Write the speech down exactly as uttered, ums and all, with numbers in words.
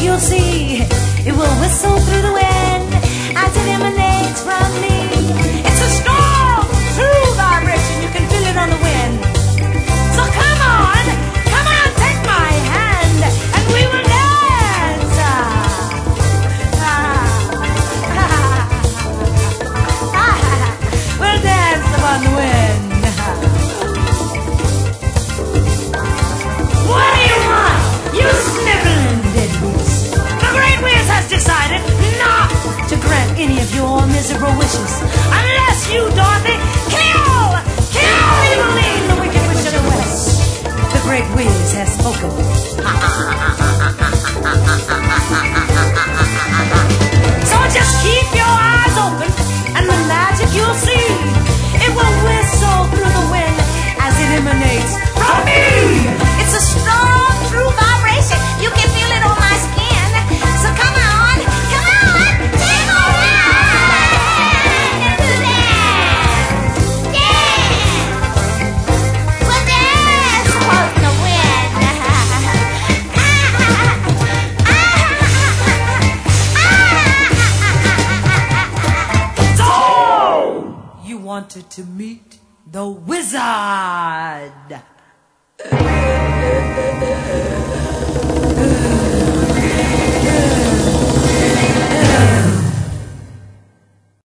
magic you'll see. It will whistle through the wind as it emanates from me. It's a strong, true vibration. You can feel it on the wind. So come on, come on, take my hand, and we will dance. Ah, ah, ah, we'll dance upon the wind. What do you want, you sniveling deadbeats? The Great Whiz has decided not to grant any of your miserable wishes unless you, Dorothy, kill, kill Eveline, the Wicked Witch of the West. The Great Whiz has spoken. So just keep your eyes open, and the magic you'll see. It will whistle through the wind as it emanates from me. It's a strong, true vibration. You can feel it on my skin. So come on, come on, come on, do that. Dance. We'll dance upon the wind. So you wanted to meet the wizard.